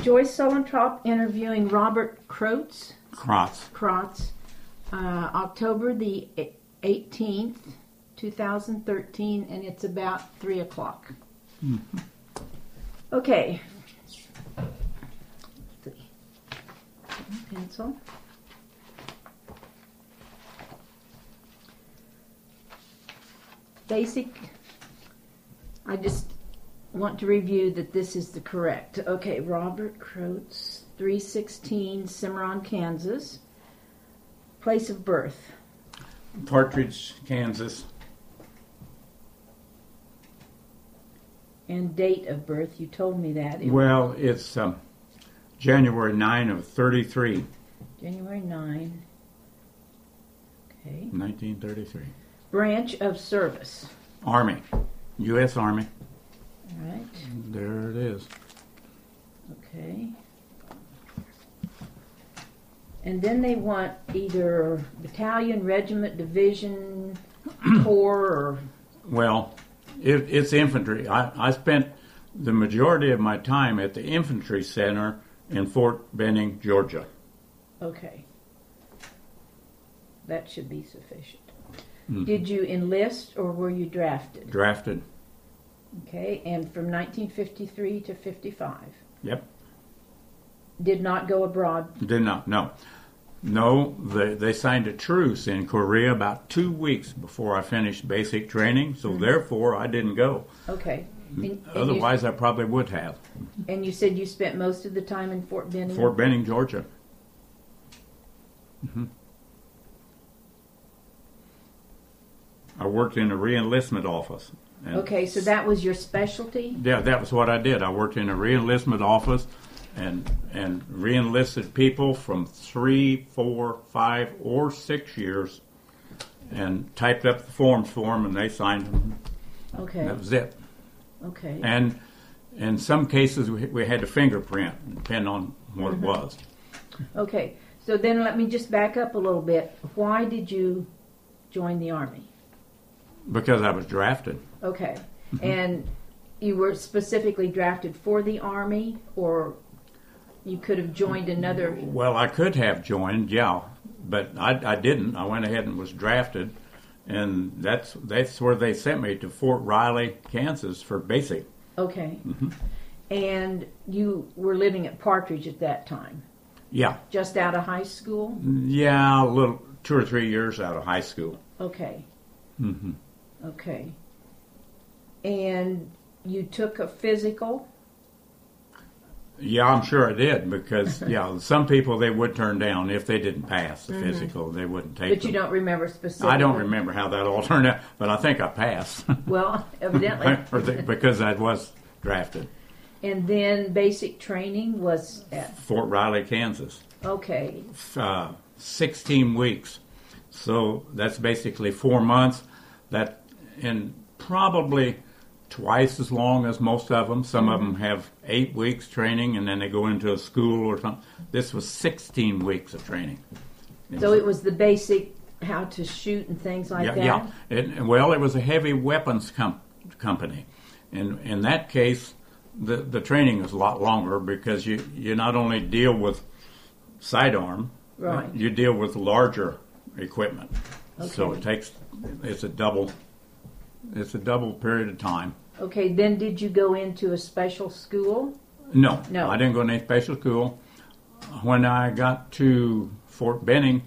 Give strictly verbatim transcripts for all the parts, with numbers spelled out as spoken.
Joyce Sulentrop interviewing Robert Krotz. Krotz. Krotz. Uh, October the eighteenth, two thousand thirteen, and it's about three o'clock. Mm-hmm. Okay. Pencil. Basic. I just want to review that this is the correct. Okay, Robert Krotz, three sixteen Cimarron, Kansas. Place of birth. Partridge, Kansas. And date of birth, you told me that. It well, it's um, January ninth of thirty-three. January ninth. Okay. nineteen thirty-three. Branch of service. Army. U S Army. All right. There it is. Okay. And then they want either battalion, regiment, division, corps, or... Well, it, it's infantry. I, I spent the majority of my time at the infantry center in Fort Benning, Georgia. Okay. That should be sufficient. Mm-hmm. Did you enlist or were you drafted? Drafted. Okay, and from nineteen fifty-three to fifty-five? Yep. Did not go abroad? Did not, no. No, they, they signed a truce in Korea about two weeks before I finished basic training, so mm-hmm. therefore I didn't go. Okay. And, and Otherwise you, I probably would have. And you said you spent most of the time in Fort Benning? Fort Benning, Georgia. Mm-hmm. I worked in a re-enlistment office. Okay, so that was your specialty? Yeah, that was what I did. I worked in a re-enlistment office and and re-enlisted people from three, four, five, or six years and typed up the forms for them, and they signed them. Okay. That was it. Okay. And in some cases, we, we had to fingerprint, depending on what mm-hmm. it was. Okay, so then let me just back up a little bit. Why did you join the Army? Because I was drafted. Okay. Mm-hmm. And you were specifically drafted for the Army, or you could have joined another? Well, I could have joined, yeah, but I, I didn't. I went ahead and was drafted, and that's that's where they sent me, to Fort Riley, Kansas, for basic. Okay. Mm-hmm. And you were living at Partridge at that time? Yeah. Just out of high school? Yeah, a little, two or three years out of high school. Okay. Mm-hmm. Okay. And you took a physical? Yeah, I'm sure I did, because, yeah, some people they would turn down if they didn't pass the mm-hmm. physical. They wouldn't take But you them. don't remember specifically? I don't remember how that all turned out, but I think I passed. Well, evidently. Because I was drafted. And then basic training was at? Fort Riley, Kansas. Okay. Uh, sixteen weeks. So that's basically four months. That and probably twice as long as most of them. Some mm-hmm. of them have eight weeks training, and then they go into a school or something. This was sixteen weeks of training. So it was the basic how to shoot and things like yeah, that? Yeah. It, well, it was a heavy weapons com- company. And in that case, the, the training is a lot longer, because you, you not only deal with sidearm, right. you deal with larger equipment. Okay. So it takes, it's a double, it's a double period of time. Okay, then did you go into a special school? No, no, I didn't go to any special school. When I got to Fort Benning,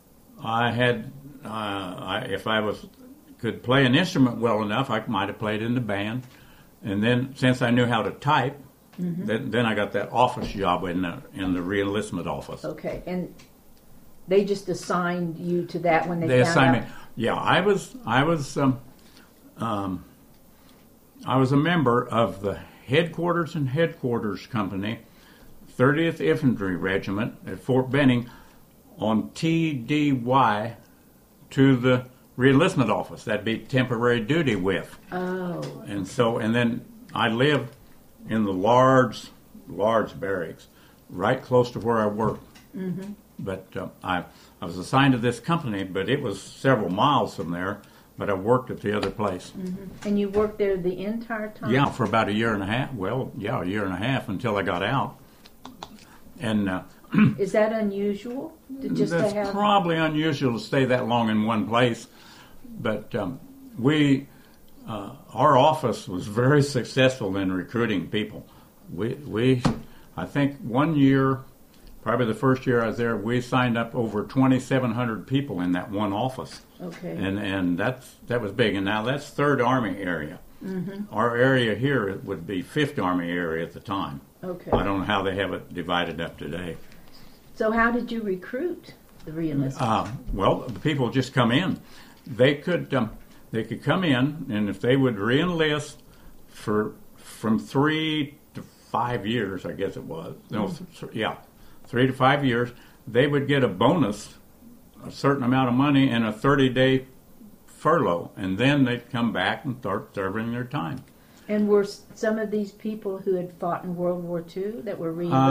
I had, uh, I, if I was could play an instrument well enough, I might have played in the band. And then, since I knew how to type, mm-hmm. then, then I got that office job in the in the re-enlistment office. Okay, and they just assigned you to that when they, they found assigned out? me. Yeah, I was I was um, um, I was a member of the headquarters and headquarters company, thirtieth Infantry Regiment at Fort Benning, on T D Y to the re-enlistment office. That'd be temporary duty with. Oh. And so, and then I lived in the large, large barracks, right close to where I worked. Mm-hmm. But uh, I, I was assigned to this company, but it was several miles from there. But I worked at the other place. Mm-hmm. And you worked there the entire time? Yeah, for about a year and a half. Well, yeah, a year and a half until I got out. And uh, Is that unusual? To just that's to have probably unusual to stay that long in one place. But um, we, uh, our office was very successful in recruiting people. We, we, I think one year, probably the first year I was there, we signed up over twenty-seven hundred people in that one office. Okay. And and that's that was big. And now that's Third Army area. Mm-hmm. Our area here would be Fifth Army area at the time. Okay. I don't know how they have it divided up today. So how did you recruit the reenlistment? Uh, well, the people just come in. They could um, they could come in, and if they would reenlist for from three to five years, I guess it was. No, Mm-hmm. th- yeah, three to five years, they would get a bonus, a certain amount of money, and a thirty-day furlough, and then they'd come back and start serving their time. And were s- some of these people who had fought in World War Two that were reenlisting?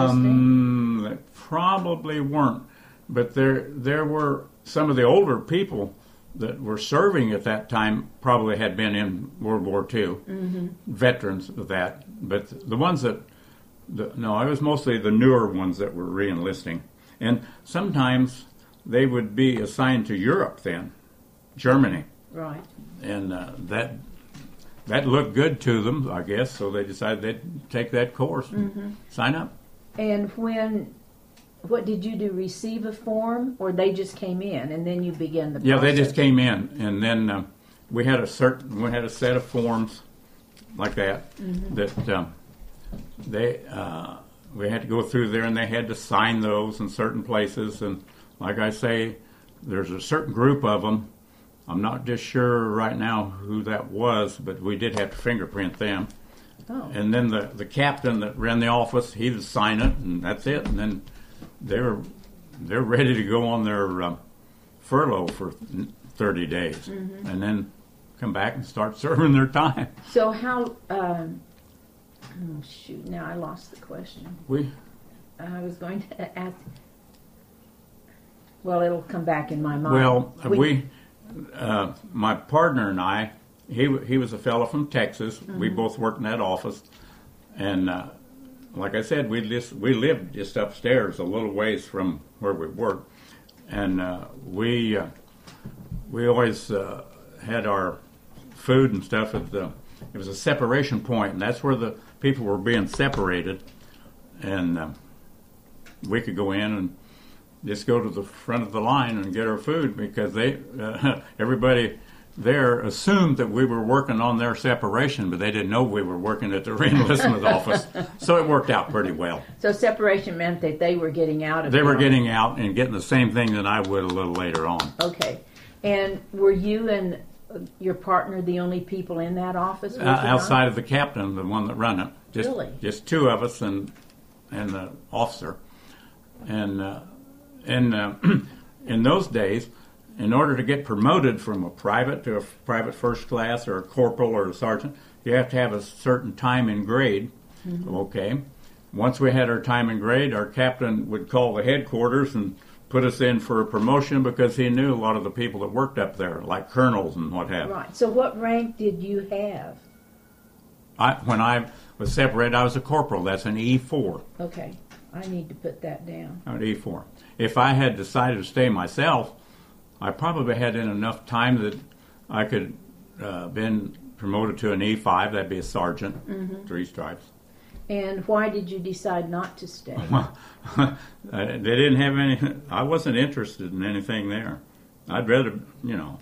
Um, they probably weren't, but there there were some of the older people that were serving at that time probably had been in World War Two, Mm-hmm. veterans of that. But the ones that, the, no, it was mostly the newer ones that were reenlisting, and sometimes they would be assigned to Europe then, Germany, Right. and uh, that. That looked good to them, I guess, so they decided they'd take that course and Mm-hmm. sign up. And when, what did you do? Receive a form, or they just came in and then you began the Yeah, process? they just came in, and then uh, we had a certain we had a set of forms like that Mm-hmm. that um, they uh, we had to go through there, and they had to sign those in certain places. And like I say, there's a certain group of them. I'm not just sure right now who that was, but we did have to fingerprint them. Oh. And then the, the captain that ran the office, he would sign it, and that's it. And then they're they're ready to go on their um, furlough for thirty days, Mm-hmm. and then come back and start serving their time. So how, um, oh shoot, now I lost the question. We I was going to ask, well, it'll come back in my mind. well we, uh, my partner and I, he w- he was a fellow from Texas. Mm-hmm. We both worked in that office, and uh, like I said, we just we lived just upstairs a little ways from where we worked, and uh, we uh, we always uh, had our food and stuff at the. It was a separation point, and that's where the people were being separated, and uh, we could go in and just go to the front of the line and get our food because they uh, everybody there assumed that we were working on their separation, but they didn't know we were working at the reenlistment office. So it worked out pretty well. So separation meant that they were getting out of They the were office. getting out and getting the same thing that I would a little later on. Okay. And were you and uh, your partner the only people in that office? Uh, outside of the captain, the one that ran it, just Really? just two of us and and the officer, and uh, and uh, in those days, in order to get promoted from a private to a private first class or a corporal or a sergeant, you have to have a certain time and grade. Mm-hmm. Okay. Once we had our time and grade, our captain would call the headquarters and put us in for a promotion because he knew a lot of the people that worked up there, like colonels and what have you. Right. So what rank did you have? I, when I was separated, I was a corporal. That's an E four. Okay. I need to put that down. I'm an E four. If I had decided to stay myself, I probably had in enough time that I could uh, been promoted to an E five. That'd be a sergeant, Mm-hmm. three stripes. And why did you decide not to stay? Well, uh, they didn't have any. I wasn't interested in anything there. I'd rather, you know,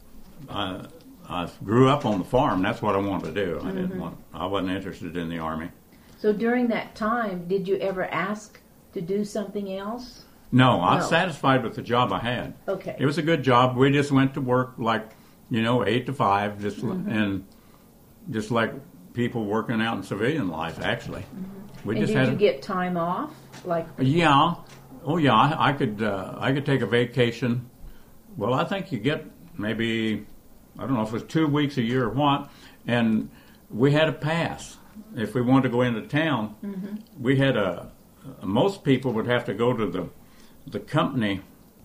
I, I grew up on the farm. That's what I wanted to do. I didn't Mm-hmm. want. I wasn't interested in the army. So during that time, did you ever ask to do something else? No, I was No. satisfied with the job I had. Okay. It was a good job. We just went to work like, you know, eight to five, just Mm-hmm. and just like people working out in civilian life. Actually, we and just did had. you get time off? Like, Yeah, oh yeah, I, I could. Uh, I could take a vacation. Well, I think you get maybe, I don't know if it was two weeks a year or what, and we had a pass if we wanted to go into town. Mm-hmm. We had a. Most people would have to go to the the company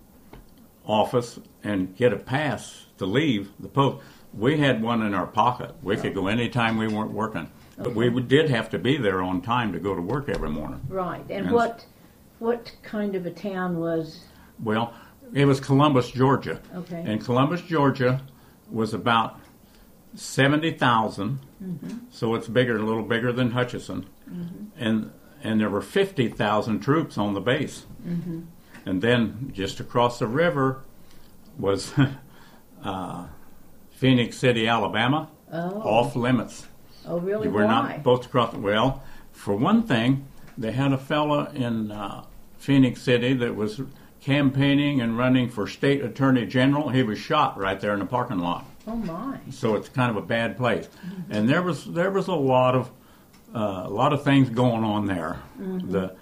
office and get a pass to leave the post. We had one in our pocket. We could go anytime we weren't working. But we did have to be there on time to go to work every morning. right. And Yes. what what kind of a town was? Well, it was Columbus, Georgia. Okay. And Columbus, Georgia was about seventy thousand, mm-hmm. so it's bigger, a little bigger than Hutchinson. Mm-hmm. And and there were fifty thousand troops on the base. Mm-hmm. And then just across the river was uh, Phoenix City, Alabama, oh. off limits. Oh, really? You were Why? not supposed to cross. Well, for one thing, they had a fella in uh, Phoenix City that was campaigning and running for state attorney general. He was shot right there in the parking lot. Oh my! So it's kind of a bad place, mm-hmm. and there was there was a lot of uh, a lot of things going on there. Mm-hmm. The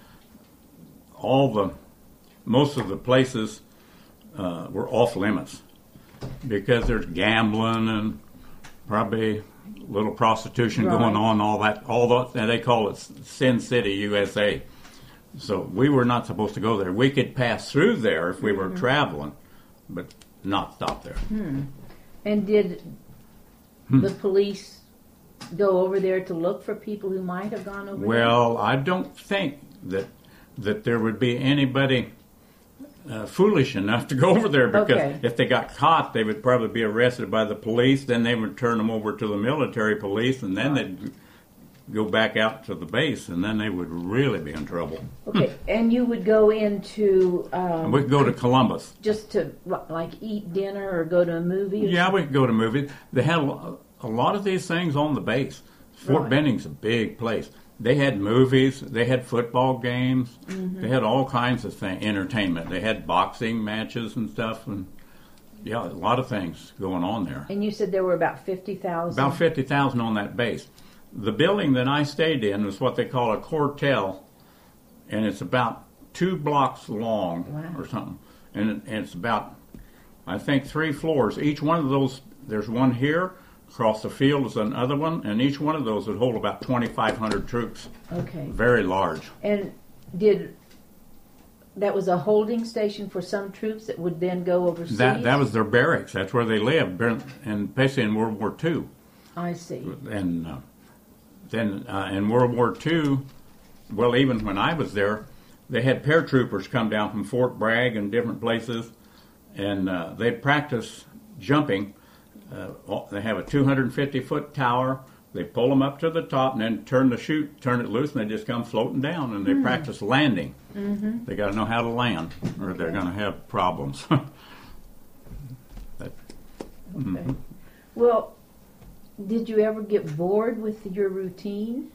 all the most of the places uh, were off limits because there's gambling and probably a little prostitution right. going on. All that, all that, and they call it Sin City, U S A. So we were not supposed to go there. We could pass through there if we were mm-hmm. traveling, but not stop there. Hmm. And did hmm. the police go over there to look for people who might have gone over well, there? I don't think that that there would be anybody uh, foolish enough to go over there because okay. if they got caught, they would probably be arrested by the police. Then they would turn them over to the military police, and then right. they'd go back out to the base, and then they would really be in trouble. Okay, and you would go into... Um, we could go to Columbus. Just to, like, eat dinner or go to a movie? Or yeah, something? we could go to movies. They had a, a lot of these things on the base. Fort right. Benning's a big place. They had movies. They had football games. Mm-hmm. They had all kinds of thing, entertainment. They had boxing matches and stuff, and yeah, a lot of things going on there. And you said there were about fifty thousand? About fifty thousand on that base. The building that I stayed in was what they call a quartel, and it's about two blocks long wow. or something. And, it, and it's about, I think, three floors. Each one of those, there's one here, across the field is another one, and each one of those would hold about twenty-five hundred troops. Okay. Very large. And did, that was a holding station for some troops that would then go overseas? That, that was their barracks. That's where they lived, and basically in World War Two. I see. And... Uh, Then uh, in World War Two, well, even when I was there, they had paratroopers come down from Fort Bragg and different places, and uh, they'd practice jumping. Uh, they have a two hundred fifty foot tower. They pull them up to the top and then turn the chute, turn it loose, and they just come floating down, and they mm. practice landing. Mm-hmm. They got to know how to land, or they're going to have problems. that, okay. Mm-hmm. Well, did you ever get bored with your routine?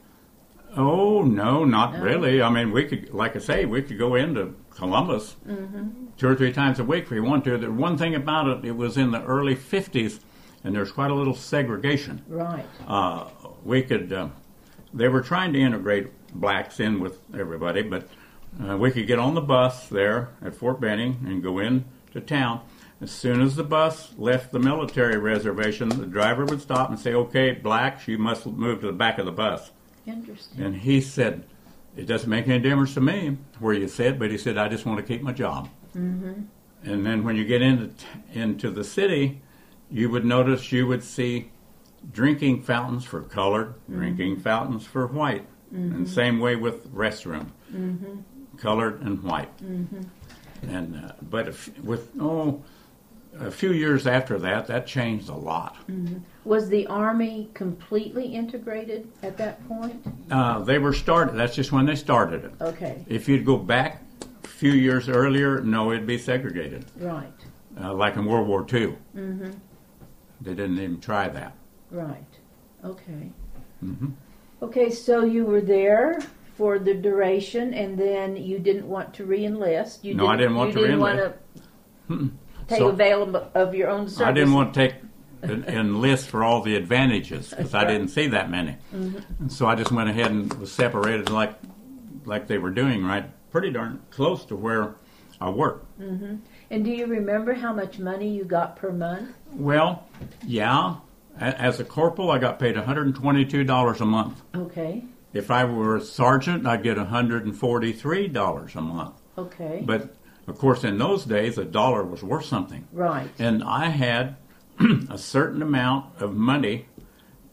Oh, no, not no. really. I mean, we could, like I say, we could go into Columbus mm-hmm. two or three times a week if we want to. The one thing about it, it was in the early fifties, and there's quite a little segregation. Right. Uh, we could, uh, they were trying to integrate blacks in with everybody, but uh, we could get on the bus there at Fort Benning and go in to town. As soon as the bus left the military reservation, the driver would stop and say, "Okay, blacks, you must move to the back of the bus." Interesting. And he said, "It doesn't make any difference to me where you sit," but he said, "I just want to keep my job." Mm-hmm. And then when you get into into the city, you would notice you would see drinking fountains for colored, mm-hmm. drinking fountains for white, mm-hmm. and same way with restroom, mm-hmm. colored and white. Mm-hmm. And uh, but if, with oh. A few years after that, that changed a lot. Mm-hmm. Was the Army completely integrated at that point? Uh, they were started. That's just when they started it. Okay. If you'd go back a few years earlier, no, it'd be segregated. Right. Uh, like in World War Two. Mm-hmm. They didn't even try that. Right. Okay. Mm-hmm. Okay, so you were there for the duration, and then you didn't want to re-enlist. You no, didn't, I didn't want you to didn't re-enlist. Want to take So, avail of your own service. I didn't want to take enlist for all the advantages because I right. didn't see that many. Mm-hmm. And so I just went ahead and was separated like like they were doing, right, pretty darn close to where I worked. Mm-hmm. And do you remember how much money you got per month? Well, yeah. As a corporal, I got paid one hundred twenty-two dollars a month. Okay. If I were a sergeant, I'd get one hundred forty-three dollars a month. Okay. But of course, in those days, a dollar was worth something. Right. And I had a certain amount of money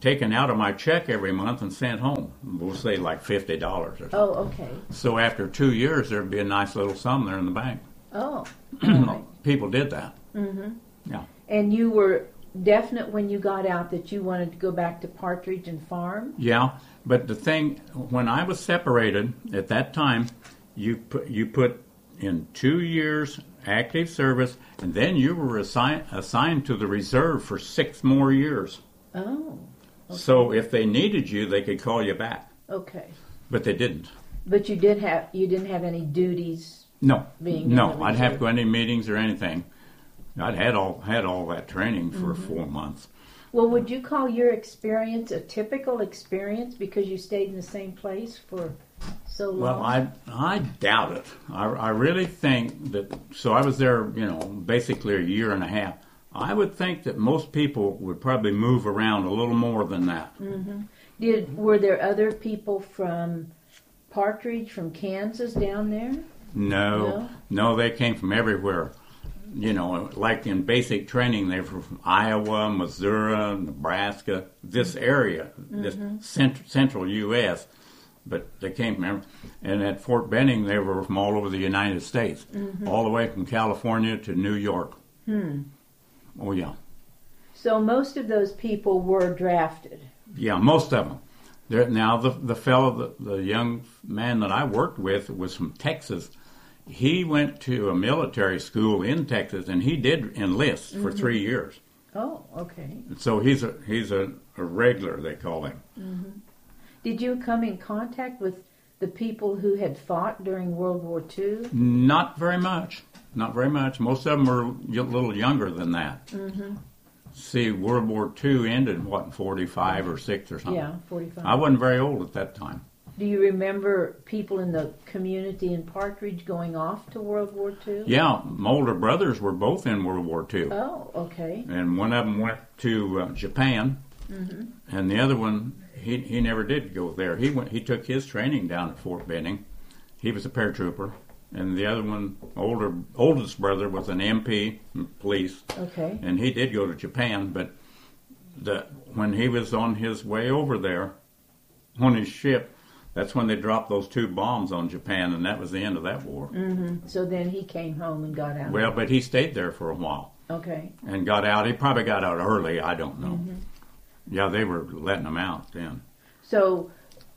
taken out of my check every month and sent home. We'll say like fifty dollars or something. Oh, okay. So after two years, there'd be a nice little sum there in the bank. Oh, all right. People did that. Mm-hmm. Yeah. And you were definite when you got out that you wanted to go back to Partridge and farm? Yeah, but the thing, when I was separated at that time, you put, you put in two years active service, and then you were assign, assigned to the reserve for six more years. Oh. Okay. So if they needed you, they could call you back. Okay. But they didn't. But you did have you didn't have any duties. No. Being in no, the I'd have to reserve. go to any meetings or anything. I'd had all had all that training for Mm-hmm. four months. Well, would you call your experience a typical experience because you stayed in the same place for so long? Well, I I doubt it. I, I really think that. So I was there, you know, basically a year and a half. I would think that most people would probably move around a little more than that. Mm-hmm. Did were there other people from Partridge, from Kansas down there? No, No? no, they came from everywhere. You know, like in basic training, they were from Iowa, Missouri, Nebraska, this area, this cent- central U S But they came from, every- and at Fort Benning, they were from all over the United States, all the way from California to New York. Hmm. Oh yeah, So most of those people were drafted. yeah, most of them. There, now the the fellow, the, the young man that I worked with was from Texas. He went to a military school in Texas, and he did enlist for three years. Oh, okay. And so he's a he's a, a regular, they call him. Did you come in contact with the people who had fought during World War Two? Not very much, not very much. Most of them were a little younger than that. Mm-hmm. See, World War Two ended what in forty-five or six or something. Yeah, forty-five. I wasn't very old at that time. Do you remember people in the community in Partridge going off to World War Two? Yeah, my older brothers were both in World War Two. Oh, okay. And one of them went to uh, Japan, and the other one he he never did go there. He went he took his training down at Fort Benning. He was a paratrooper, and the other one, older oldest brother, was an M P, police, Okay. and he did go to Japan. But the when he was on his way over there on his ship, that's when they dropped those two bombs on Japan, and that was the end of that war. Mm-hmm. So then he came home and got out. Well, but he stayed there for a while. Okay. And got out. He probably got out early. I don't know. Yeah, they were letting him out then. So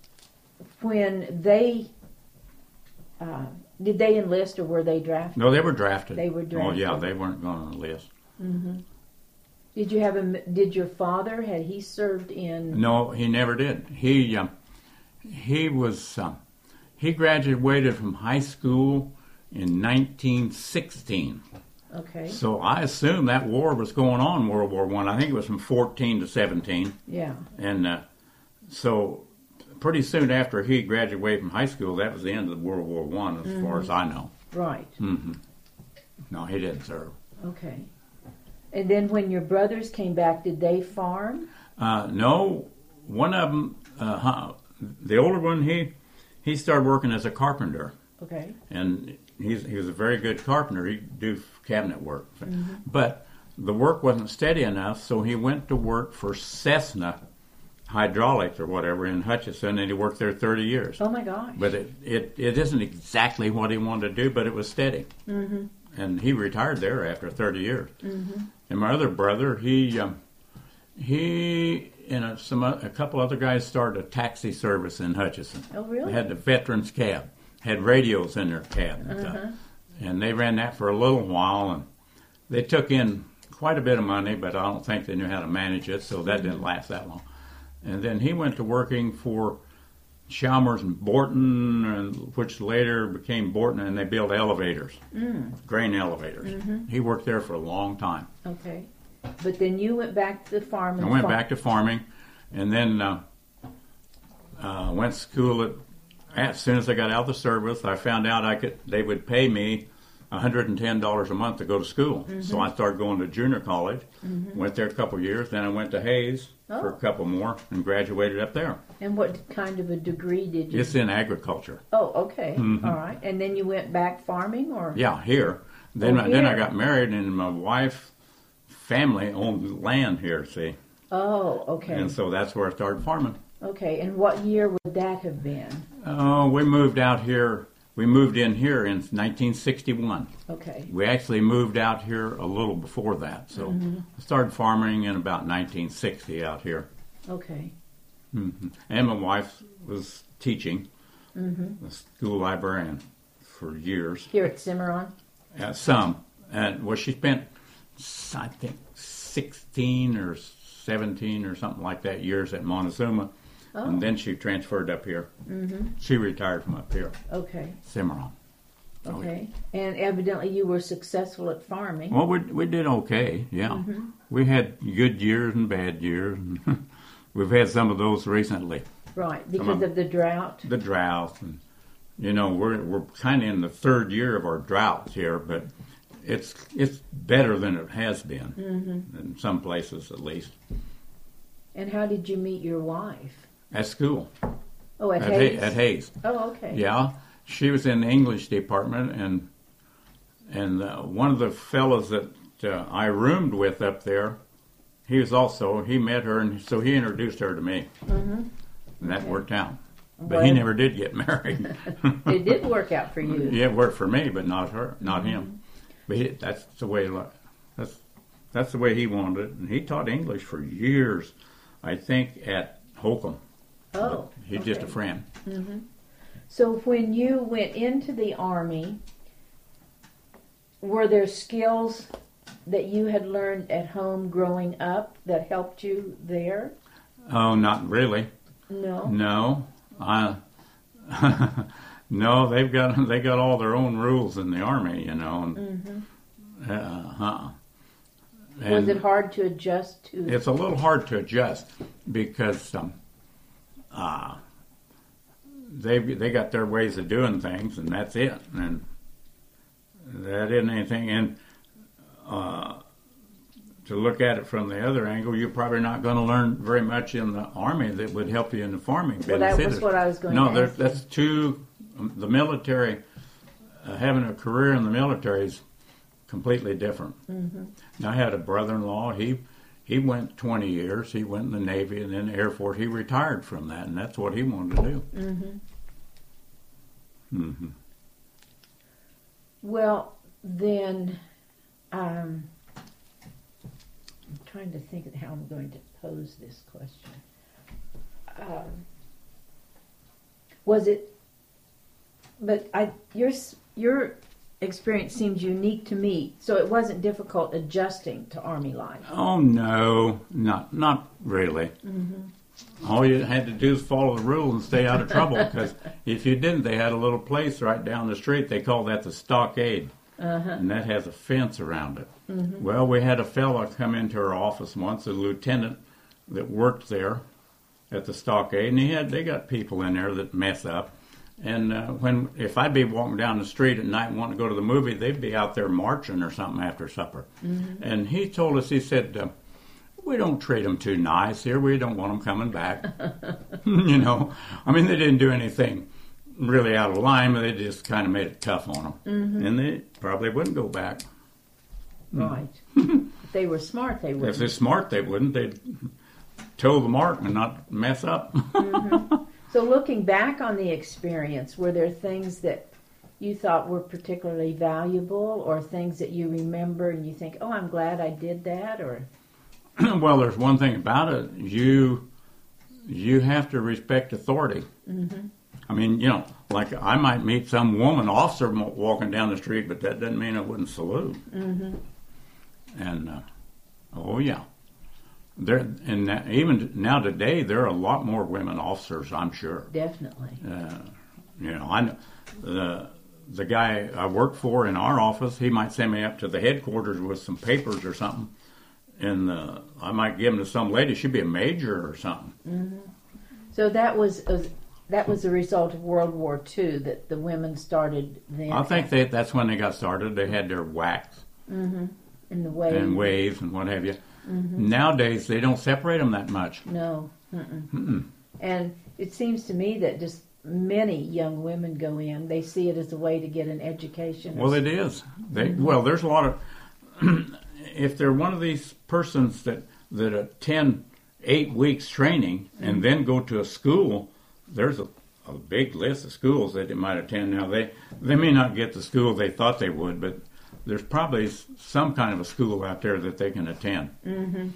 when they uh, did they enlist or were they drafted? No, they were drafted. They were Oh, yeah, drafted. they weren't going to enlist. Mm-hmm. Did you have a? Did your father had he served in? No, he never did. He uh, he was uh, he graduated from high school in nineteen sixteen. Okay. So I assume that war was going on, World War One. I. I think it was from fourteen to seventeen. Yeah. And uh, so pretty soon after he graduated from high school, that was the end of World War One, as Mm-hmm. far as I know. Right. hmm No, he didn't serve. Okay. And then when your brothers came back, did they farm? Uh, no, one of them, uh, huh, the older one, he he started working as a carpenter, Okay. and he's he was a very good carpenter. He'd do cabinet work, but the work wasn't steady enough, so he went to work for Cessna Hydraulics or whatever in Hutchinson, and he worked there thirty years. Oh my gosh. But it, it, it isn't exactly what he wanted to do, but it was steady. Mm-hmm. And he retired there after thirty years. Mm-hmm. And my other brother, he um, he and a, some o- a couple other guys started a taxi service in Hutchinson. Oh really? They had the veterans cab, had radios in their cab, and, Uh-huh. uh, and they ran that for a little while, and they took in quite a bit of money, but I don't think they knew how to manage it, so that didn't last that long. And then he went to working for Chalmers and Borton, and which later became Borton, and they built elevators, Mm. grain elevators. Mm-hmm. He worked there for a long time. Okay. But then you went back to the farm. I And went farm. back to farming, and then uh, uh, went to school. At, as soon as I got out of the service, I found out I could. They would pay me one hundred ten dollars a month to go to school. Mm-hmm. So I started going to junior college. Went there a couple years. Then I went to Hayes for a Oh. couple more and graduated up there. And what kind of a degree did you? It's in agriculture. Oh, okay. Mhm. All right. And then you went back farming, or? Yeah, here. Then Oh, I, then I here. got married, and my wife's family owned land here. See, Oh, okay. And so that's where I started farming. Okay, and what year would that have been? Oh, we moved out here. We moved in here in nineteen sixty-one. Okay. We actually moved out here a little before that. So Mm-hmm. I started farming in about nineteen sixty out here. Okay. hmm And my wife was teaching, Mm-hmm. a school librarian for years. Here at Cimarron? Uh, some. And well, she spent, I think, sixteen or seventeen or something like that years at Montezuma. Oh. And then she transferred up here. Mm-hmm. She retired from up here, Okay. Cimarron. Okay. And evidently you were successful at farming. Well, we we did okay, yeah. Mm-hmm. We had good years and bad years. We've had some of those recently. Right, Some because of- of the drought. The drought, and you know, we're we're kind of in the third year of our droughts here, but it's it's better than it has been Mm-hmm. in some places, at least. And how did you meet your wife? At school, Oh, at, at, Hayes? Ha- at Hayes. Oh, okay. Yeah, she was in the English department, and and uh, one of the fellows that uh, I roomed with up there, he was also he met her, and so he introduced her to me, Mm-hmm. and that Okay. worked out. But Well, he never did get married. It did work out for you. Yeah, it worked for me, but not her, not Mm-hmm. him. But he, that's the way that's that's the way he wanted it, and he taught English for years. I think at Holcomb. Oh, He's just a okay. friend. Mm-hmm. So when you went into the Army, were there skills that you had learned at home growing up that helped you there? Oh, not really. No. No, I. No, they've got they got all their own rules in the Army, you know. And, Mm-hmm. uh, huh. Was And it hard to adjust to? it's a little hard to adjust because um, uh, they they got their ways of doing things, and that's it. And that isn't anything. And uh, to look at it from the other angle, you're probably not going to learn very much in the Army that would help you in the farming Well, business. that was either. what I was going no, to there- ask you. that's too. um, The military, uh, having a career in the military is completely different. Mm-hmm. I had a brother-in-law. He he went twenty years. He went in the Navy and then the Air Force. He retired from that, and that's what he wanted to do. Mm-hmm. hmm Well, then, um, I'm trying to think of how I'm going to pose this question. Um, was it? But I, your s- your experience seems unique to me, so it wasn't difficult adjusting to Army life. Oh no, not not really. Mm-hmm. All you had to do is follow the rules and stay out of trouble. Because if you didn't, they had a little place right down the street. They call that the stockade, Uh-huh. and that has a fence around it. Mm-hmm. Well, we had a fella come into our office once, a lieutenant that worked there at the stockade, and he had they got people in there that mess up. And uh, when if I'd be walking down the street at night wanting to go to the movie, they'd be out there marching or something after supper. Mm-hmm. And he told us, he said, uh, "We don't treat them too nice here. We don't want them coming back." You know, I mean, they didn't do anything really out of line, but they just kind of made it tough on them, Mm-hmm. and they probably wouldn't go back. Right. If they were smart, they would. If they're smart, they wouldn't. They'd toe the mark and not mess up. Mm-hmm. So looking back on the experience, were there things that you thought were particularly valuable or things that you remember and you think, oh, I'm glad I did that? Or Well, there's one thing about it. You you have to respect authority. mm-hmm. I mean, you know, like I might meet some woman officer mo- walking down the street, but that doesn't mean I wouldn't salute. Mm-hmm. And, uh, oh, yeah. There, and that, even now today, there are a lot more women officers, I'm sure. Definitely. Uh, you know, I kn- the the guy I work for in our office, he might send me up to the headquarters with some papers or something, and uh, I might give them to some lady. She'd be a major or something. Mm-hmm. So that was uh, that was a result of World War Two that the women started then. I think that that's when they got started. They had their whacks Mm-hmm. In the way. and waves and what have you. Mm-hmm. Nowadays, they don't separate them that much. No. Mm-mm. Mm-mm. And it seems to me that just many young women go in. They see it as a way to get an education. Well, it is. They well, there's a lot of. If they're one of these persons that that attend eight weeks training and then go to a school. There's a, a big list of schools that they might attend. Now, they, they may not get the school they thought they would, but there's probably some kind of a school out there that they can attend. Mm-hmm.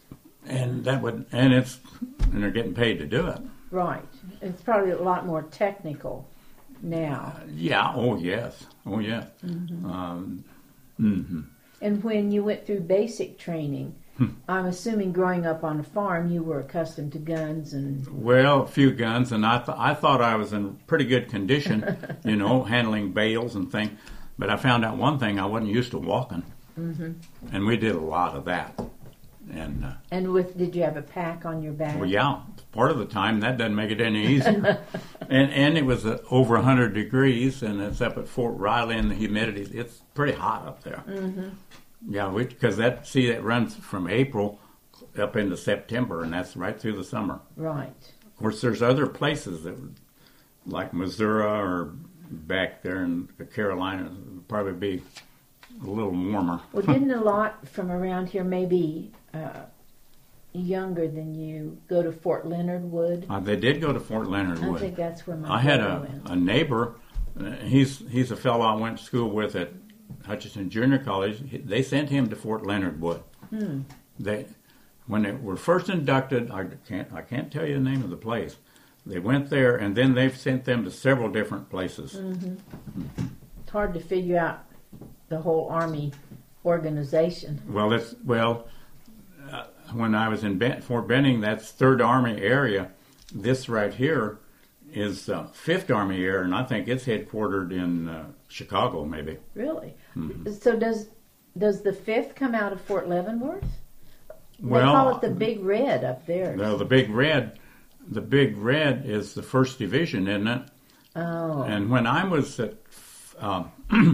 And that would, and it's, and they're getting paid to do it. Right. It's probably a lot more technical now. Uh, yeah. Oh, yes. Oh, yes. Mm-hmm. Um, mm-hmm. And when you went through basic training, I'm assuming growing up on a farm, you were accustomed to guns and... Well, a few guns, and I, th- I thought I was in pretty good condition, you know, handling bales and things. But I found out one thing, I wasn't used to walking. Mm-hmm. And we did a lot of that. And, uh, and with did you have a pack on your back? well, yeah, part of the time, that doesn't make it any easier. and and it was uh, over one hundred degrees, and it's up at Fort Riley, and the humidity, it's pretty hot up there. Mm-hmm. Yeah, because that, see, that runs from April up into September, and that's right through the summer. Right. Of course, there's other places that, would, like Missouri or back there in the Carolinas, would probably be a little warmer. Well, didn't a lot from around here, maybe uh, younger than you, go to Fort Leonard Wood? Uh, they did go to Fort Leonard I Wood. think that's where my I had brother a, went. a neighbor. Uh, he's he's a fellow I went to school with at Hutchinson Junior College. He, they sent him to Fort Leonard Wood. Hmm. They, when they were first inducted, I can't I can't tell you the name of the place. They went there, and then they've sent them to several different places. Mm-hmm. Mm-hmm. It's hard to figure out the whole Army organization. Well, it's well. Uh, when I was in ben- Fort Benning, that's Third Army area. This right here is uh, Fifth Army area, and I think it's headquartered in uh, Chicago, maybe. Really? Mm-hmm. So does does the Fifth come out of Fort Leavenworth? Well, they call it the Big Red up there. No, the Big Red, the Big Red is the First Division, isn't it? Oh. And when I was at uh,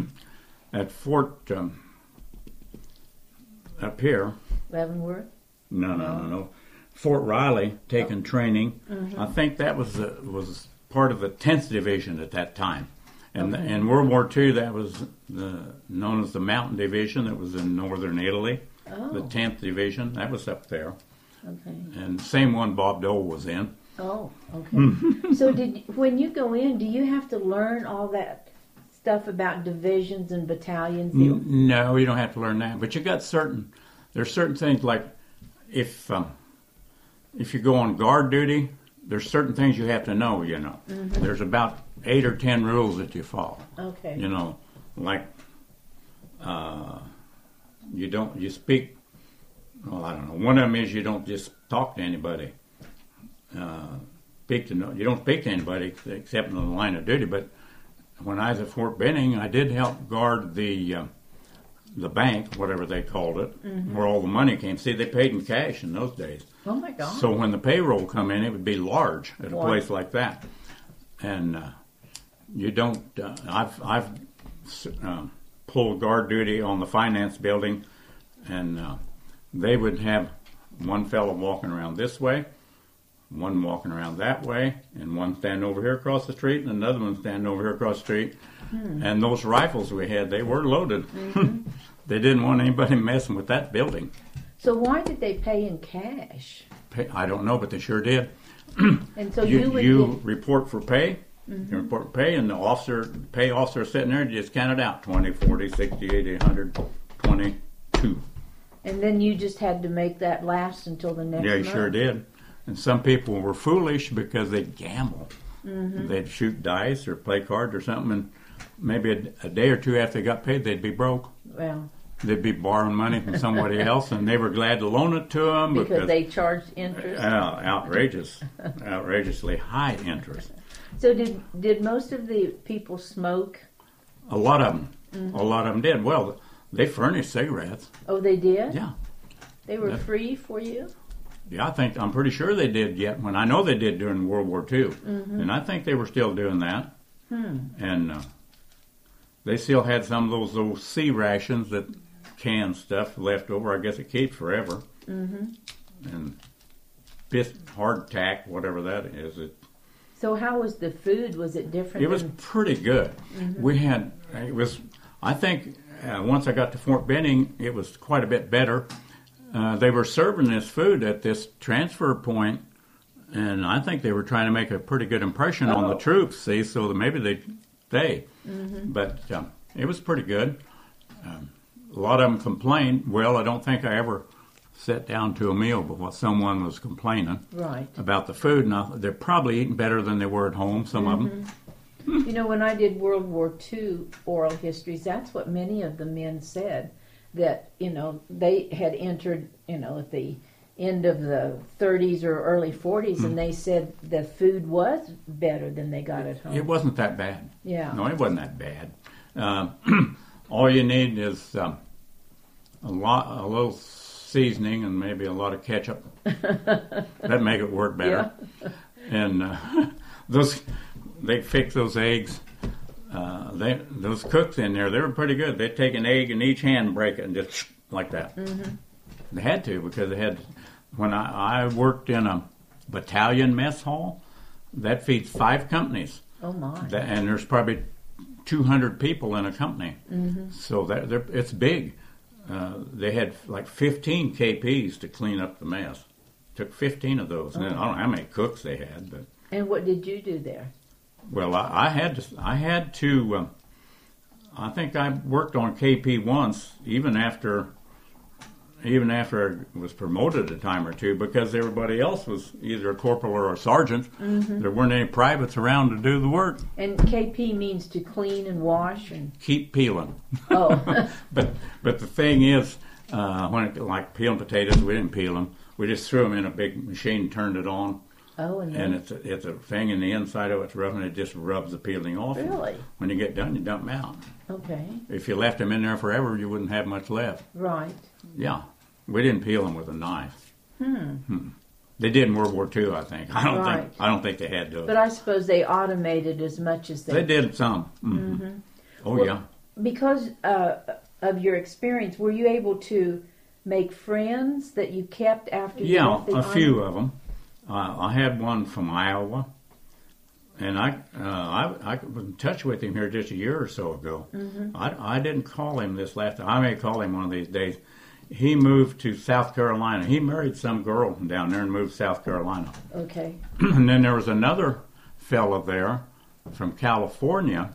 at Fort um, up here, Leavenworth? no, no, no, no, Fort Riley, taking Oh. training. Mm-hmm. I think that was the, was part of the tenth Division at that time. And Okay. in World War Two, that was the, known as the Mountain Division. That was in northern Italy. Oh. The tenth Division, that was up there. Okay. And same one Bob Dole was in. Oh, okay. So did when you go in, do you have to learn all that stuff about divisions and battalions? N- No, you don't have to learn that. But you got certain, there's certain things like if um, if you go on guard duty, there's certain things you have to know, you know. Mm-hmm. There's about eight or ten rules that you follow. Okay. You know, like uh, you don't, you speak, well, I don't know. One of them is you don't just talk to anybody. Uh, speak to no, you don't speak to anybody except in the line of duty. But when I was at Fort Benning, I did help guard the uh, the bank, whatever they called it, Mm-hmm. where all the money came. See, they paid in cash in those days. Oh my God. So when the payroll come in, it would be large at a Wow. place like that, and uh, you don't. Uh, I've I've uh, pulled guard duty on the finance building, and uh, they would have one fellow walking around this way, one walking around that way, and one standing over here across the street, and another one standing over here across the street. Hmm. And those rifles we had, they were loaded. Mm-hmm. They didn't want anybody messing with that building. So why did they pay in cash? Pay, I don't know, but they sure did. And so you, you would you get, report for pay. Mm-hmm. You report for pay, and the officer, pay officer sitting there, just count it out: twenty, forty, sixty, eighty, one hundred, twenty-two. and then you just had to make that last until the next Yeah, you month. sure did. And some people were foolish because they'd gamble. Mm-hmm. They'd shoot dice or play cards or something, and maybe a, a day or two after they got paid, they'd be broke. Well, They'd be borrowing money from somebody else, and they were glad to loan it to them because, because, they charged interest. uh, outrageous, outrageously high interest. So did did most of the people smoke? A lot of them, Mm-hmm. a lot of them did. Well, they furnished cigarettes. Oh, they did? Yeah, They were Yeah. free for you? yeah. I think I'm pretty sure they did yet. When I know they did during World War Two, Mm-hmm. and I think they were still doing that. Hmm. And uh, they still had some of those those C rations, that canned stuff left over. I guess it keeps forever. Mm-hmm. And bis- hardtack, whatever that is. It So how was the food? Was it different? it was than- pretty good. Mm-hmm. We had it was. I think uh, once I got to Fort Benning, it was quite a bit better. uh, they were serving this food at this transfer point, and I think they were trying to make a pretty good impression Oh. on the troops, see, so that maybe they'd stay. Mm-hmm. But um, it was pretty good. Um, a lot of them complained. Well, I don't think I ever sat down to a meal before someone was complaining Right. about the food. Now, they're probably eating better than they were at home, some of them. You know, when I did World War Two oral histories, that's what many of the men said, that, you know, they had entered, you know, at the end of the thirties or early forties, and they said the food was better than they got at home. It wasn't that bad. Yeah. No, it wasn't that bad. Um, all you need is um, a lot, a little seasoning, and maybe a lot of ketchup. That'd make it work better. Yeah. And uh, those, they fix those eggs. Uh, they those cooks in there, they were pretty good. They'd take an egg in each hand and break it, and just like that. Mm-hmm. They had to, because they had. When I, I worked in a battalion mess hall, that feeds five companies. Oh my. That, and there's probably two hundred people in a company. Mm-hmm. So that they're- it's big. Uh, they had like fifteen K Ps to clean up the mess. Took fifteen of those. And then, I don't know how many cooks they had, but And what did you do there? well, I, I had to. I had to. Um, I think I worked on K P once, even after. Even after I was promoted a time or two, because everybody else was either a corporal or a sergeant. Mm-hmm. There weren't any privates around to do the work. And K P means to clean and wash and Keep peeling. oh. But but the thing is, uh, when it, like peeling potatoes, we didn't peel them. We just threw them in a big machine, turned it on, Oh, and and then, it's a, it's a thing in the inside of it's rough, and it just rubs the peeling off. really? When you get done, you dump them out. Okay. If you left them in there forever, you wouldn't have much left. Right. Yeah, we didn't peel them with a knife. Hmm. They did in World War Two, I think. I don't Right. think I don't think they had to. But I suppose they automated as much as they, They did some. Mhm. Mhm. Oh Well, yeah. Because uh, of your experience, were you able to make friends that you kept after you Yeah, left the a army? few of them. Uh, I had one from Iowa, and I, uh, I I was in touch with him here just a year or so ago. Mm-hmm. I, I didn't call him this last. I may call him one of these days. He moved to South Carolina. He married some girl down there and moved to South Carolina. Okay. And then there was another fella there from California.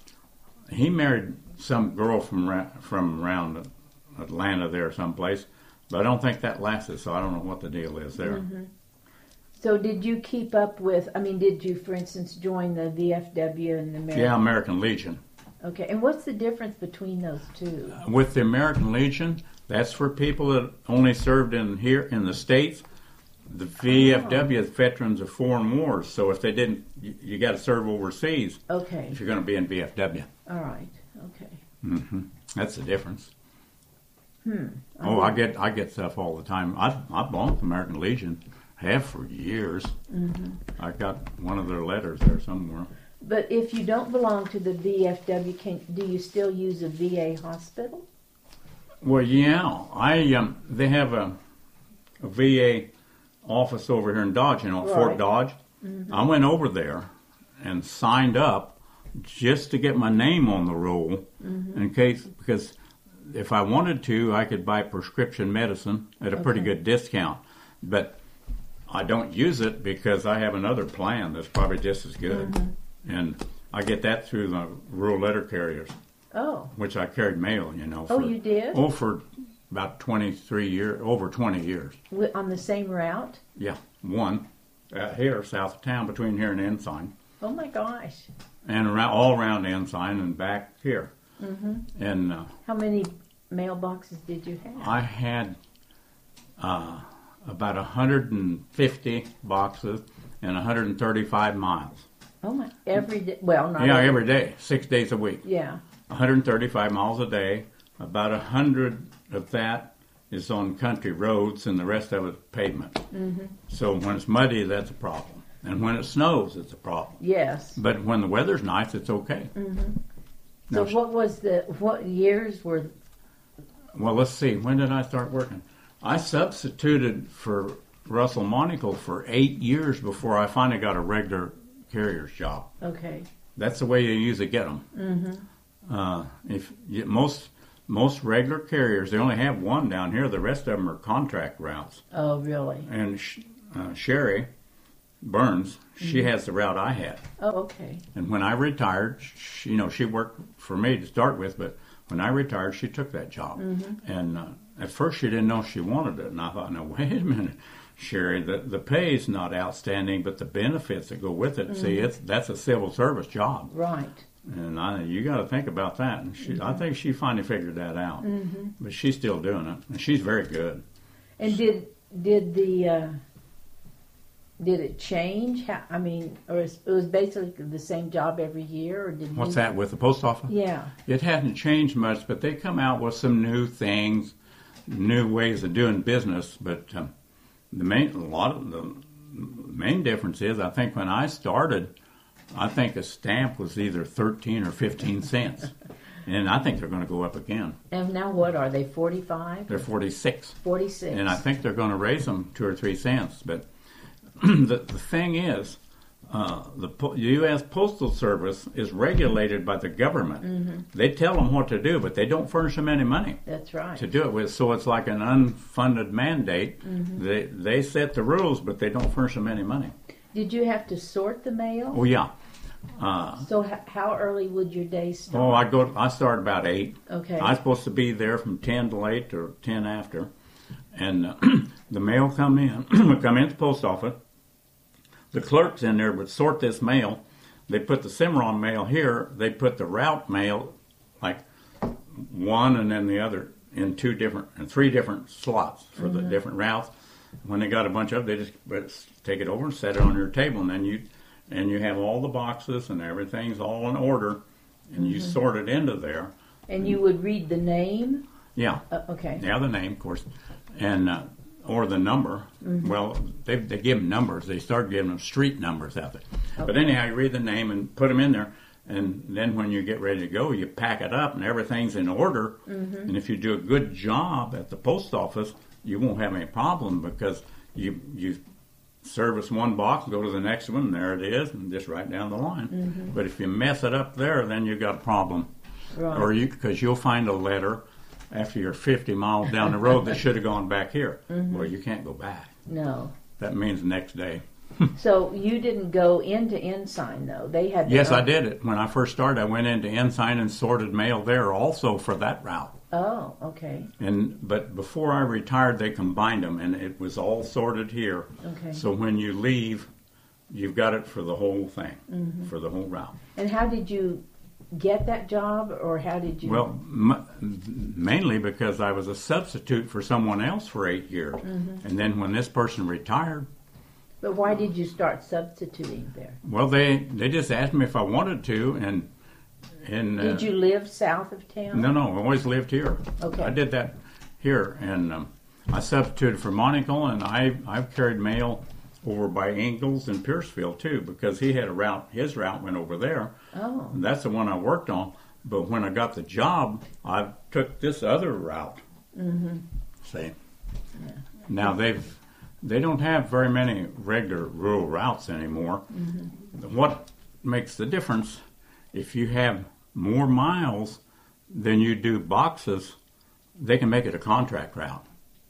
He married some girl from ra- from around Atlanta there someplace, but I don't think that lasted, so I don't know what the deal is there. Mm-hmm. So did you keep up with, I mean, did you, for instance, join the V F W and the American? Yeah, American Legion. Okay, and what's the difference between those two? With the American Legion, that's for people that only served in here in the States. The V F W is Veterans of Foreign Wars, so if they didn't, you, you got to serve overseas Okay, if you're going to be in V F W. all right, okay. hmm That's the difference. Hmm. Oh, I get I get stuff all the time. I I belong to American Legion, have for years. Mm-hmm. I got one of their letters there somewhere. But if you don't belong to the V F W, can, do you still use a V A hospital? Well, yeah, I um, they have a, a V A office over here in Dodge, you know, Right. Fort Dodge. Mm-hmm. I went over there and signed up just to get my name on the roll Mm-hmm. in case, because if I wanted to, I could buy prescription medicine at a pretty Okay. good discount. But I don't use it because I have another plan that's probably just as good. Mm-hmm. And I get that through the rural letter carriers, Oh, which I carried mail, you know. oh, for- you did? Oh, for about twenty-three years, over twenty years. Wi- On the same route? Yeah, one uh, here south of town, between here and Ensign, Oh my gosh. and around all around Ensign and back here. Mm-hmm. And uh, How many mailboxes did you have? I had uh, about one hundred fifty boxes and one hundred thirty-five miles. Oh my, every day, well, not Yeah, every, every day, six days a week. Yeah, one hundred thirty-five miles a day. About one hundred of that is on country roads, and the rest of it pavement. mm-hmm. So when it's muddy, that's a problem. And when it snows, it's a problem. Yes. But when the weather's nice, it's okay. Mm-hmm. So Now, what was the, what years were, well, let's see. When did I start working? I substituted for Russell Monaco for eight years before I finally got a regular carrier's job. okay. That's the way you usually get them. Mm-hmm. Uh, if you, most most regular carriers, they only have one down here. The rest of them are contract routes. Oh, really? And uh, Sherry Burns, she Mm-hmm. has the route I had. Oh, okay. And when I retired, she, you know, she worked for me to start with, but when I retired, she took that job. Mm-hmm. And uh, at first, she didn't know she wanted it. And I thought, no, wait a minute, Sherry, the, the pay is not outstanding, but the benefits that go with it, see, it's that's a civil service job. Right. And I, you got to think about that. And she, I think she finally figured that out. Mm-hmm. But she's still doing it, and she's very good. And did did the uh, did it change? How, I mean, or is, it was basically the same job every year, or did What's you, that with the post office? Yeah. It hasn't changed much, but they come out with some new things, new ways of doing business. But um, the main, a lot of the main difference is, I think when I started, I think a stamp was either thirteen or fifteen cents, and I think they're going to go up again. And now what are they? Forty-five? They're forty-six, Forty-six. and I think they're going to raise them two or three cents. But the, the thing is, uh, the po- U S Postal Service is regulated by the government. Mm-hmm. They tell them what to do, but they don't furnish them any money That's right. to do it with. So it's like an unfunded mandate. Mm-hmm. They they set the rules, but they don't furnish them any money. Did you have to sort the mail? Oh yeah. Uh, So h- how early would your day start? oh, I go. I start about eight. Okay. I'm supposed to be there from ten till eight or ten after, and uh, the mail come in. would come into the post office. The clerks in there would sort this mail. They put the Cimarron mail here. They put the route mail, like one and then the other, in two different and three different slots for Mm-hmm. the different routes. When they got a bunch of, they just but take it over and set it on your table, and then you and you have all the boxes and everything's all in order, and you Mm-hmm. sort it into there. And you would read the name? Yeah, Uh, okay. yeah, the name, of course, and uh, or the number. Mm-hmm. Well, they they give them numbers. They start giving them street numbers out there. But Okay. anyhow, you read the name and put them in there, and then when you get ready to go, you pack it up, and everything's in order. Mm-hmm. And if you do a good job at the post office, you won't have any problem because you you service one box, go to the next one, and there it is, and just right down the line. Mm-hmm. But if you mess it up there, then you got a problem. Right. Or you because you'll find a letter after you're fifty miles down the road that should have gone back here. Mm-hmm. Well, you can't go back. No. That means the next day. So you didn't go into Ensign, though. They had. their Yes, I own- did it. When I first started, I went into Ensign and sorted mail there also for that route. Oh, okay. And but before I retired, they combined them, and it was all sorted here. Okay. So when you leave, you've got it for the whole thing, Mm-hmm. for the whole route. And how did you get that job, or how did you? Well, m- mainly because I was a substitute for someone else for eight years, Mm-hmm. and then when this person retired, But why did you start substituting there? well, they they just asked me if I wanted to, and and uh, Did you live south of town? no, no, I always lived here. Okay. I did that here, and um, I substituted for Monaco, and I I've carried mail over by Ingalls and Pierceville too, because he had a route. His route went over there. Oh. And that's the one I worked on. But when I got the job, I took this other route. Mm-hmm. See, now they've they don't have very many regular rural routes anymore. Mm-hmm. What makes the difference? If you have more miles than you do boxes, they can make it a contract route.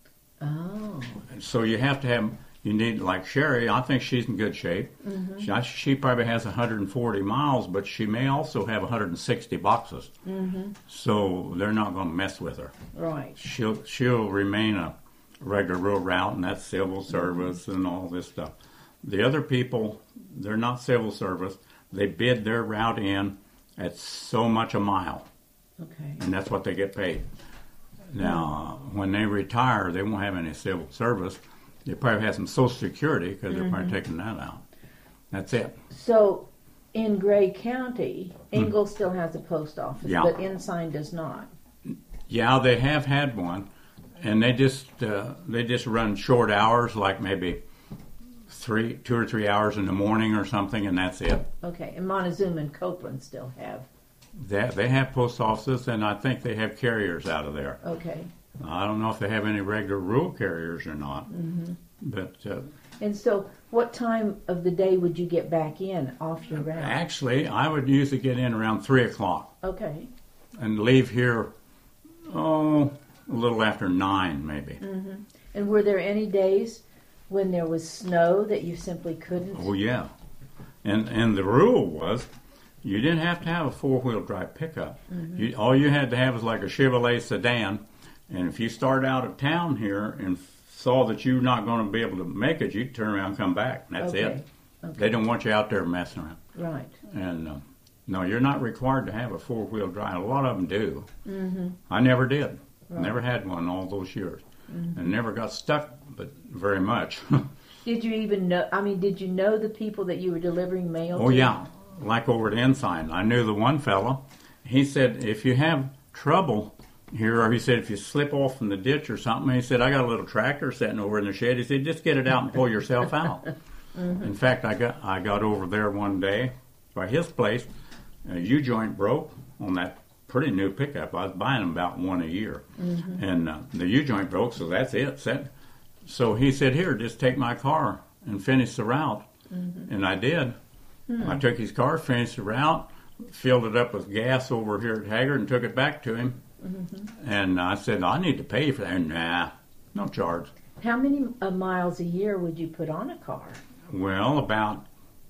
Oh. And so you have to have. You need, like Sherry, I think she's in good shape. Mm-hmm. She, she probably has one hundred forty miles, but she may also have one hundred sixty boxes. Mm-hmm. So they're not going to mess with her. Right. She'll she'll remain a regular rural route, and that's civil service and all this stuff. The other people, they're not civil service. They bid their route in at so much a mile, Okay. and that's what they get paid. Now, uh, when they retire, they won't have any civil service. They probably have some Social Security because they're probably taking that out. That's it. So, in Gray County, Ingalls still has a post office, Hmm. Yeah. but Ensign does not. Yeah, they have had one, and they just uh, they just run short hours, like maybe three, two or three hours in the morning or something, and that's it. Okay. And Montezuma and Copeland still have. They they have post offices, and I think they have carriers out of there. Okay. I don't know if they have any regular rural carriers or not, Mm-hmm. but uh, And so, what time of the day would you get back in off your route? actually, I would usually get in around three o'clock Okay. and leave here oh, a little after nine, maybe. Mm-hmm. And were there any days when there was snow that you simply couldn't? Oh, yeah. And and the rule was you didn't have to have a four-wheel drive pickup. Mm-hmm. You, all you had to have was like a Chevrolet sedan. And if you start out of town here and saw that you're not going to be able to make it, you'd turn around and come back. And that's okay. it. Okay. They don't want you out there messing around. Right. And uh, no, you're not required to have a four-wheel drive. A lot of them do. Mm-hmm. I never did. Right. Never had one all those years. Mm-hmm. And never got stuck, but very much. Did you even know, I mean, did you know the people that you were delivering mail Oh, to? yeah. Like over at Ensign. I knew the one fellow. He said, if you have trouble here, or he said, if you slip off in the ditch or something, he said, I got a little tractor sitting over in the shed. He said, just get it out and pull yourself out. Mm-hmm. In fact, I got I got over there one day by his place. A U-joint broke on that pretty new pickup. I was buying them about one a year. Mm-hmm. And uh, the U-joint broke, so that's it. Set. So he said, here, just take my car and finish the route. Mm-hmm. And I did. Mm-hmm. I took his car, finished the route, filled it up with gas over here at Haggard and took it back to him. Mm-hmm. And I said, I need to pay for that. Nah, no charge. How many uh, miles a year would you put on a car? Well, about,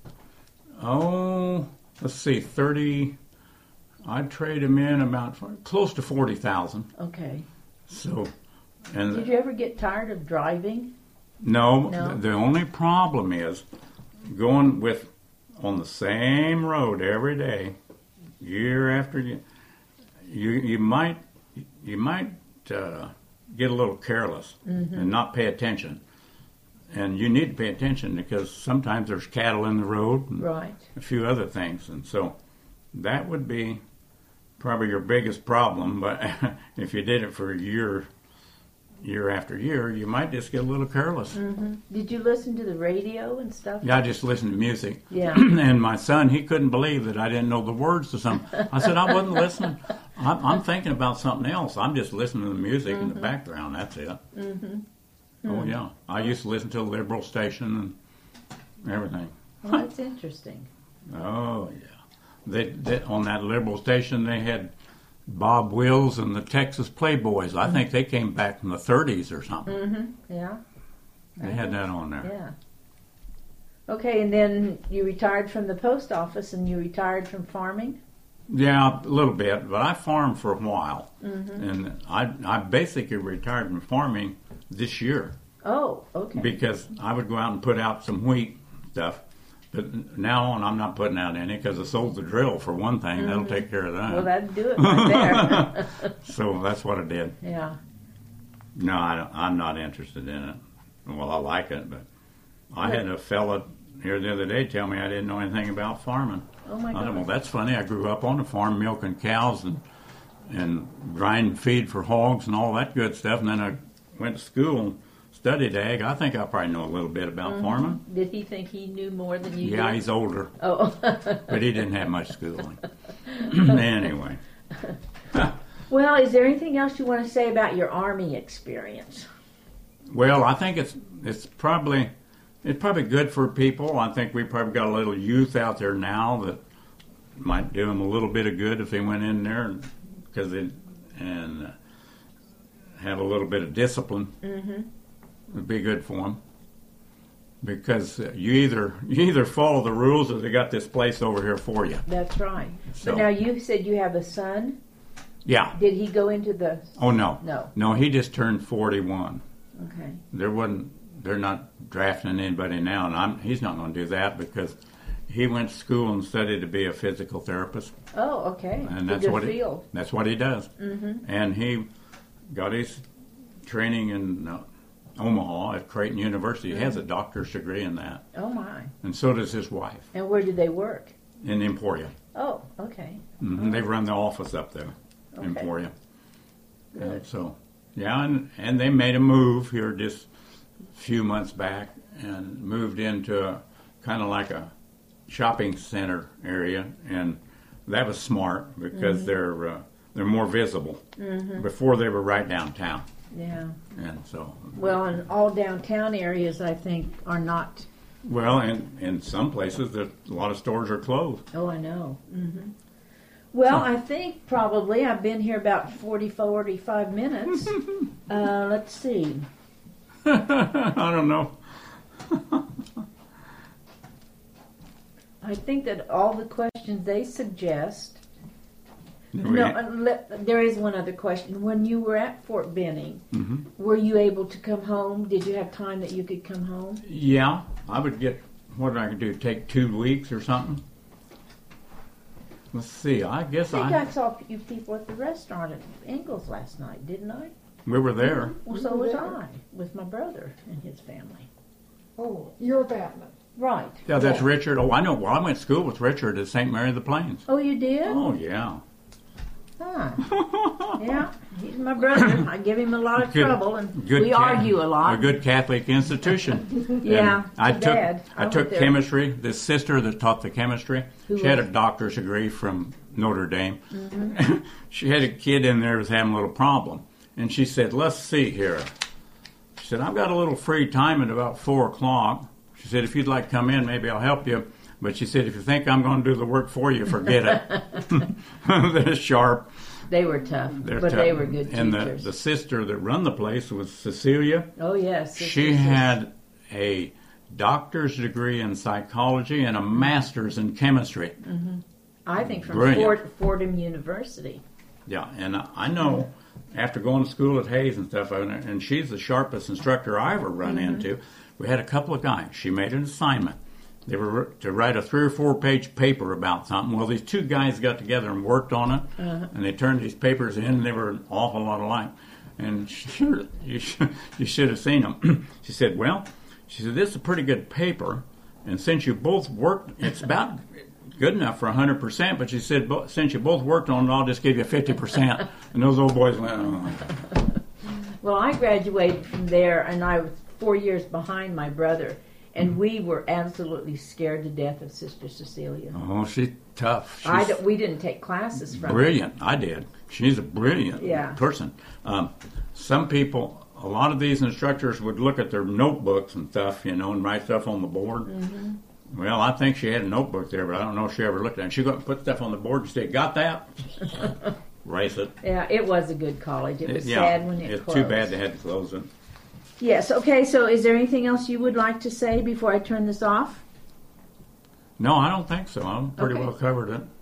oh, let's see, thirty, I'd trade him in about close to forty thousand. Okay. So, and did you ever get tired of driving? No, no? The, the only problem is going with, on the same road every day, year after year, you, you might, you might uh, get a little careless mm-hmm. and not pay attention. And you need to pay attention because sometimes there's cattle in the road and right. a few other things. And so that would be probably your biggest problem. But if you did it for a year, year after year, you might just get a little careless. Mm-hmm. Did you listen to the radio and stuff? Yeah, I just listened to music. Yeah. And my son, he couldn't believe that I didn't know the words to something. I said, I wasn't listening. I'm, I'm thinking about something else. I'm just listening to the music mm-hmm. in the background. That's it. Mm-hmm. Oh, yeah. I used to listen to a liberal station and everything. Well, that's interesting. Oh, yeah. They, they, on that liberal station, they had Bob Wills and the Texas Playboys. I mm-hmm. think they came back from the thirties or something. Mm-hmm. Yeah. They had that on there. Yeah. Okay, and then you retired from the post office and you retired from farming? Yeah, a little bit, but I farmed for a while. Mm-hmm. And I, I basically retired from farming this year. Oh, okay. Because I would go out and put out some wheat stuff. But now on, I'm not putting out any because I sold the drill for one thing. Mm-hmm. That'll take care of that. Well, that'd do it right there. So that's what I did. Yeah. No, I don't, I'm not interested in it. Well, I like it, but I had a fella here the other day tell me I didn't know anything about farming. Oh, my God. I thought, well, that's funny. I grew up on the farm milking cows and and grinding feed for hogs and all that good stuff. And then I went to school and studied ag. I think I probably know a little bit about mm-hmm. farming. Did he think he knew more than you yeah, did? he's older. Oh. But he didn't have much schooling. Anyway. Well, is there anything else you want to say about your Army experience? Well, I think it's it's probably it's probably good for people. I think we probably got a little youth out there now that might do them a little bit of good if they went in there because they and uh, have a little bit of discipline. Mm-hmm. It'd be good for them because uh, you either you either follow the rules or they got this place over here for you. That's right. So, but now you said you have a son. Yeah. Did he go into the? Oh no. No. No, he just turned forty-one. Okay. There wasn't. They're not drafting anybody now, and I'm, he's not going to do that because he went to school and studied to be a physical therapist. Oh, okay. And that's good what field. He, that's what he does. Mm-hmm. And he got his training in uh, Omaha at Creighton University. Mm-hmm. He has a doctor's degree in that. Oh my! And so does his wife. And where do they work? In Emporia. Oh, okay. Mm-hmm. Oh. They run the office up there, okay. Emporia. Good. And so, yeah, and and they made a move here just a few months back and moved into a kind of like a shopping center area, and that was smart because mm-hmm. they're uh, they're more visible. Mm-hmm. Before they were right downtown. Yeah. And so. Well, and all downtown areas, I think, are not. Well, and in some places, there, a lot of stores are closed. Oh, I know. Mm-hmm. Well, I think probably I've been here about forty, forty-five minutes. uh, let's see. I don't know. I think that all the questions they suggest. We- No, uh, le- there is one other question. When you were at Fort Benning, Mhm. were you able to come home? Did you have time that you could come home? Yeah, I would get, what did I do, take two weeks or something? Let's see, I guess I think I I, saw you people at the restaurant at Ingalls last night, didn't I? we were there. Well, We so were was there. I, with my brother and his family. Oh, you're Batman. Right. Yeah, that's Yeah. Richard. Oh, I know. Well, I went to school with Richard at Saint Mary of the Plains. Oh, you did? Oh, yeah. Huh. Yeah, he's my brother. I give him a lot of Good- trouble, and good we Ca- argue a lot. A good Catholic institution. Yeah, And I too took bad. I I went took there. chemistry. This sister that taught the chemistry, Who she had a was? doctor's degree from Notre Dame. Mm-hmm. She had a kid in there who was having a little problem, and she said, "Let's see here." She said, "I've got a little free time at about four o'clock." She said, "If you'd like to come in, maybe I'll help you." But she said, "If you think I'm going to do the work for you, forget it." They're sharp. They were tough, They're but tough. they were good And the, teachers. the sister that run the place was Cecilia. Oh yes, She sisters. had a doctor's degree in psychology and a master's in chemistry. I think from Brilliant. Fort, Fordham University. Yeah, and I I know after going to school at Hayes and stuff, and and she's the sharpest instructor I ever run into. We had a couple of guys. She made an assignment. They were to write a three or four page paper about something. Well, these two guys got together and worked on it, and they turned these papers in, and they were an awful lot alike. And sure, you should, you should have seen them. She said, "Well," she said, "this is a pretty good paper, and since you both worked, it's about good enough for one hundred percent, but she said, "Bo- since you both worked on it, I'll just give you fifty percent. And those old boys went, "Oh." Well, I graduated from there, and I was four years behind my brother, and we were absolutely scared to death of Sister Cecilia. Oh, she's tough. She's I don't, we didn't take classes from her. brilliant. I did. She's a brilliant Yeah. person. Um, some people, a lot of these instructors would look at their notebooks and stuff, you know, and write stuff on the board. Mm-hmm. Well, I think she had a notebook there, but I don't know if she ever looked at it. She got put stuff on the board and said, "Got that?" Erase it. Yeah, it was a good college. It was yeah, sad when it it's closed. too bad they had to close it. Yes, okay, so is there anything else you would like to say before I turn this off? No, I don't think so. I'm pretty Okay. well covered it.